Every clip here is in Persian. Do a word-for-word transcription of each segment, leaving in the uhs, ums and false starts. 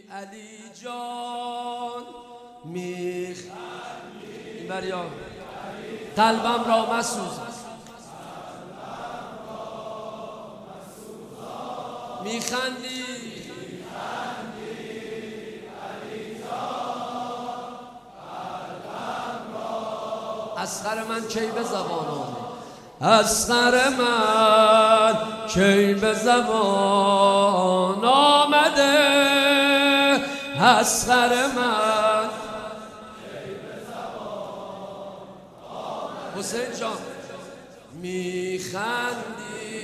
علی جان میخندی بریا قلبم را مسوز میخندی اصغر من کی به زبان آمد اصغر من کی به زبان آمده اصغر من کی به زبان آمده حسین جان میخندی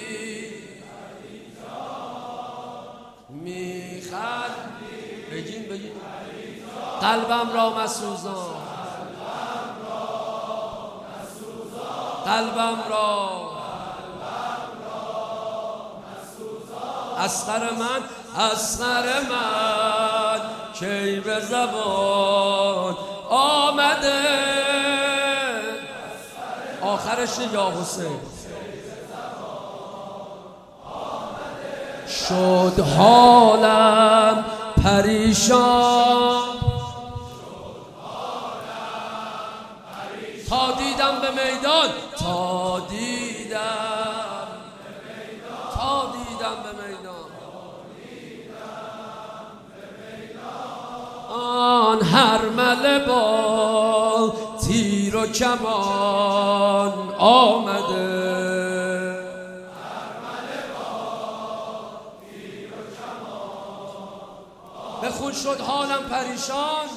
میخندی بگین بگین قلبم را مسوزان قلبم را اصغر من اصغر من کی به زبان آمده آخرش یا حسین شد حالم پریشان تا دیدم به میدان تا دیدم تا دیدم به میدان آن هرمله با تیر و کمان آمده بخون شد حالم پریشان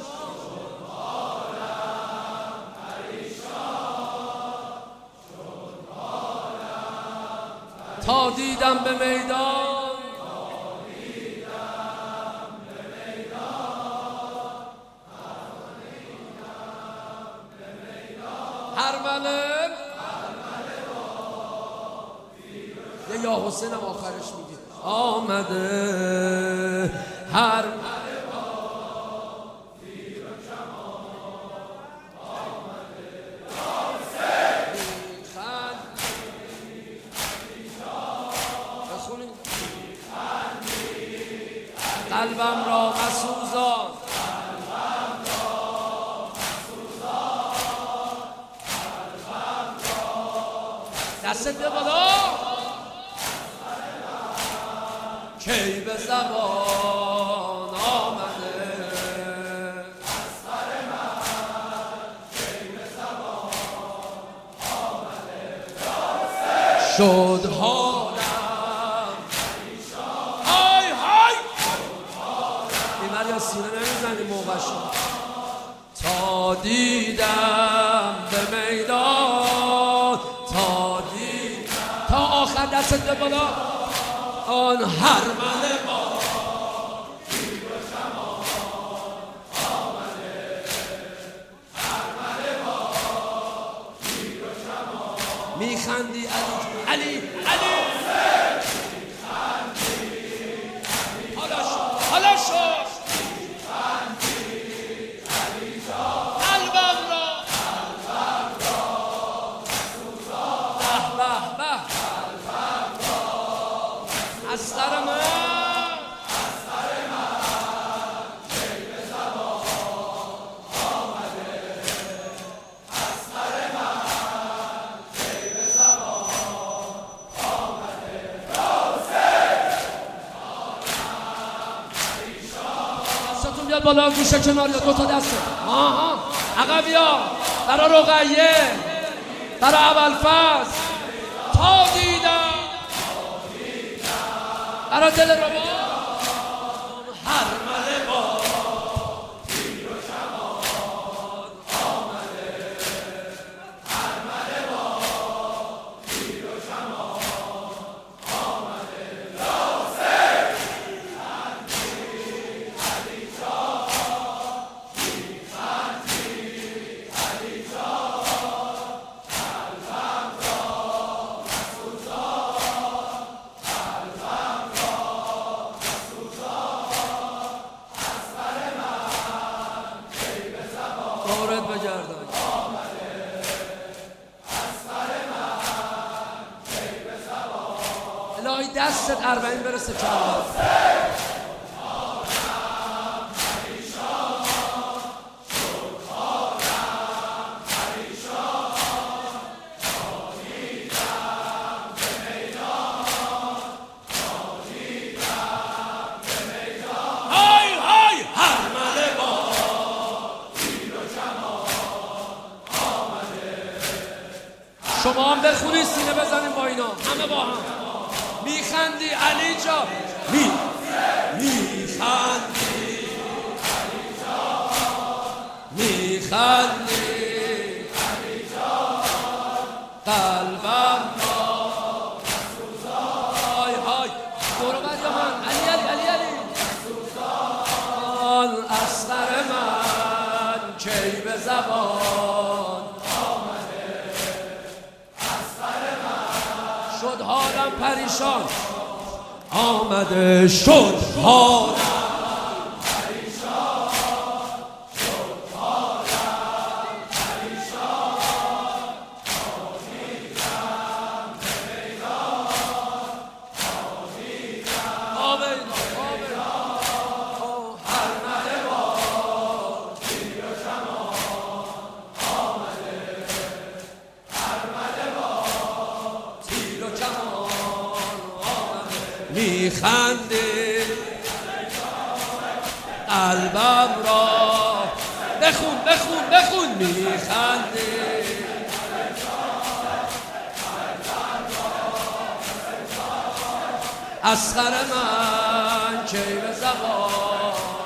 تا دیدم به میدان هرمله یه یا حسین هم آخرش میگی آمده هرمله قلبم را مسوزان قلبم را مسوزان قلبم را دستت به بالا کی به زبان آمده اصغر من کی به زبان آمده شد حالم یا سینه نمیزنی موقعشون تا دیدم به میدان تا دیدم تا آخر دستت به بالا آن هرمله با تیر و کمان آمده هرمله با تیر و کمان میخندی علی علی علی حالا شد حالا شد اصغر من اصغر من کی به زبان آمده اصغر من کی به زبان آمده دستتون بیاد بالا گوشه کنار یا دوتا دسته آها عقب بیا برا رقیه برا ابوالفضل تا دیدم برا دل ربا هرمله با تیر و کمان آمده هرمله با تیر و کمان آمده حسین میخندی علی جان میخندی علی جان قلبم را مسوزان دورت بگردن آمده اصغر من کی به زبان الهی دستت اربعین برسه کلمه میخندی علی جان می میخندی میخندی قلبم را های های برو بر یا من علی علی علی علی اصغر من کی به زبان آمده اصغر من شد حالم پریشان آمده شد حالم میخنده قلبم را بخون بخون بخون میخنده اصغر من کی به زبان